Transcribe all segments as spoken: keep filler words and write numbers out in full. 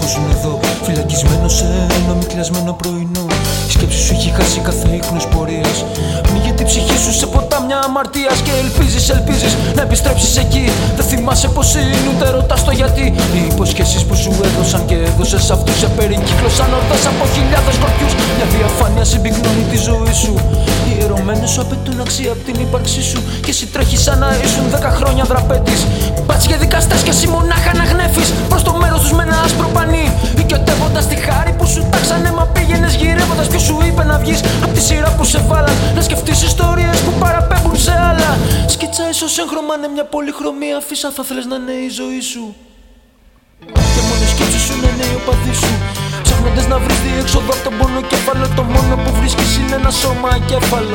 βρισκόσουν εδώ, φυλακισμένος σε ένα μη κλασμένο πρωινό. Η σκέψη σου έχει χάσει κάθε ίχνος πορείας. Πνίγει την ψυχή σου σε ποτάμια αμαρτίας και ελπίζεις, ελπίζεις να επιστρέψεις εκεί. Δεν θυμάσαι πως είναι, ούτε ρωτάς το γιατί. Οι υποσχέσεις που σου έδωσαν και έδωσες αυτούς σε περικύκλωσαν ορδές από χιλιάδες σκορπιούς. Μια διαφάνεια συμπυκνώνει τη ζωή σου. Οι ερωμένες σου απαιτούν αξία από την ύπαρξή σου και εσύ τρέχεις σαν να ήσουν δέκα χρόνια δραπέτης. Μπάτς και δικαστές και εσύ μονάχα να γνέφεις προς το μέρος τους με ένα άσπρο πανί. Οικειοτεύοντας τη χάρη που σου τάξανε, μα πήγαινες γυρεύοντας. Ποιος σου είπε να βγεις απ' τη σειρά που σε βάλαν, να σκεφτείς ιστορίες που παραπέμπουν σε άλλα. Σκίτσα ίσως έγχρωμα είναι μια πολυχρωμία φύσα, θα θέλεις να είναι η ζωή σου. Και μόνο η σκέψη σου να είναι η οπαδή σου. Ψάχνοντας να βρεις διέξοδο από τον πόνο κέφαλο. Το μόνο που βρίσκεις είναι ένα σώμα ακέφαλο.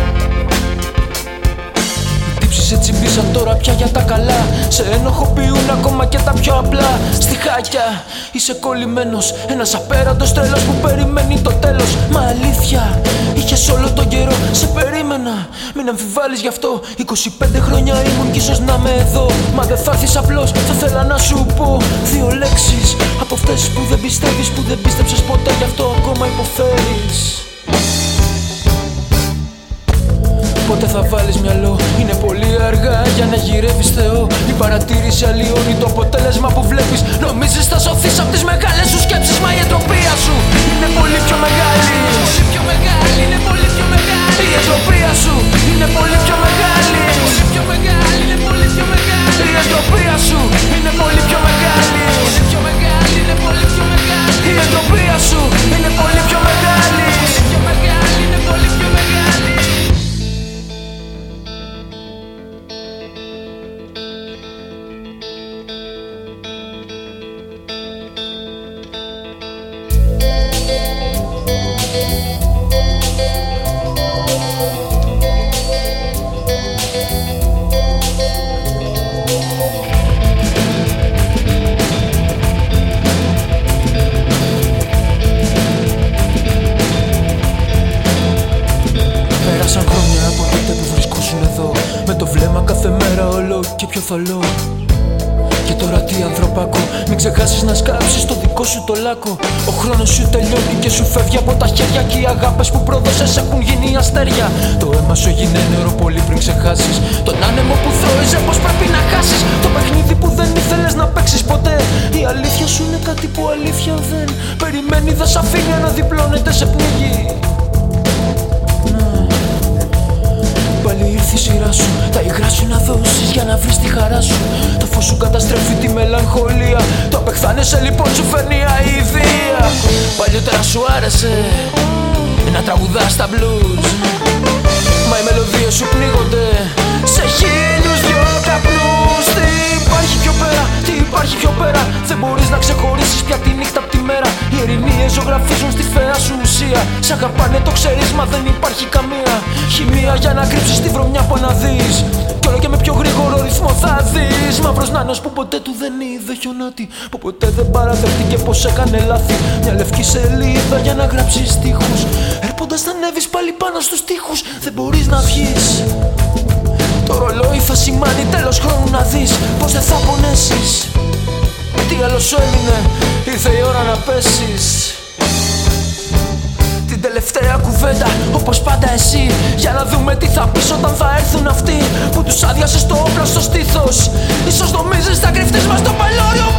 Σε τσιμπήσαν τώρα πια για τα καλά. Σε ενοχοποιούν ακόμα και τα πιο απλά στιχάκια. Είσαι κολλημένος, ένας απέραντος τρελός που περιμένει το τέλος. Μα αλήθεια, είχες όλο τον καιρό, σε περίμενα. Μην αμφιβάλλεις γι' αυτό. είκοσι πέντε χρόνια ήμουν κι ίσως να είμαι εδώ. Μα δεν θα έρθεις απλώς, θα θέλα να σου πω δύο λέξεις από αυτές που δεν πιστεύεις, που δεν πίστεψες ποτέ, γι' αυτό ακόμα υποφέρεις. Πότε θα βάλεις μυαλό, είναι πολύ αργά για να γυρεύεις Θεό. Η παρατήρηση αλλοιώνει το αποτέλεσμα που βλέπεις. Νομίζεις θα σωθείς απ' τις μεγάλες σου σκέψεις, μα η εντροπία σου είναι πολύ πιο μεγάλη. Πολύ πιο μεγάλη, είναι πολύ πιο μεγάλη. Η εντροπία σου είναι πολύ πιο μεγάλη. Πολύ πιο μεγάλη, είναι πολύ πιο μεγάλη. Η εντροπία σου είναι πολύ πιο μεγάλη. Πολύ πιο μεγάλη, είναι πολύ πιο μεγάλη. Η εντροπία σου είναι πολύ πιο μεγάλη. Πολύ πιο μεγάλη, είναι πολύ πιο μεγάλη. Πέρασαν χρόνια από τότε που βρισκόσουν εδώ, με το βλέμμα κάθε μέρα όλο και πιο θολό. Και τώρα τι ανθρωπάκο, μην ξεχάσεις να σκάψεις το δικό σου το λάκκο. Ο χρόνος σου τελειώνει και σου φεύγει από τα χέρια. Και οι αγάπες που πρόδωσες έχουν γίνει αστέρια. Το αίμα σου έγινε νερό πολύ πριν ξεχάσεις τον άνεμο που θρώιζε πως πρέπει να χάσεις. Το παιχνίδι που δεν ήθελες να παίξεις ποτέ. Η αλήθεια σου είναι κάτι που αλήθεια δεν περιμένει, δεν σ' αφήνει να διπλώνεται, σε πνίγει. Πάλι ήρθε η σειρά σου, τα υγρά σου να δώσεις για να βρεις τη χαρά σου. Το φως σου καταστρέφει τη μελαγχολία. Το απεχθάνεσαι λοιπόν σου φέρνει αηδία. Παλιότερα σου άρεσε να τραγουδάς τα blues, μα οι μελωδίες σου πνίγονται σε χίλιους δυο καπνούς. Τι υπάρχει πιο πέρα, τι υπάρχει πιο πέρα. Δεν μπορείς να ξεχωρίσεις πια τη νύχτα απ' τη μέρα. Οι ειρηνίες ζωγραφίζουν στη φαία σου ουσία. Σ' αγαπάνε το ξέρεις, μα δεν υπάρχει καμία χημεία για να κρύψεις τη βρωμιά που αναδείς. Κι όλο και με πιο γρήγορο ρυθμό θα δεις. Μαύρος νάνος που ποτέ του δεν είδε χιονάτι, που ποτέ δεν παραδέχτηκε πως έκανε λάθη. Μια λευκή σελίδα για να γράψεις στίχους. Έρποντας θα ανέβεις πάλι πάνω στους τοίχους. Δεν μπορείς να βγεις. Το ρολόι θα σημάνει τέλος χρόνου, να δεις πως δεν θα πονέσεις. Τι άλλο σου έμεινε, ήρθε η ώρα να πέσεις. Την τελευταία κουβέντα, όπως πάντα εσύ, για να δούμε τι θα πεις όταν θα έρθουν αυτοί που τους άδειασες το όπλο στο στήθος. Ίσως νομίζεις θα κρυφτείς μας στο παλαιόριο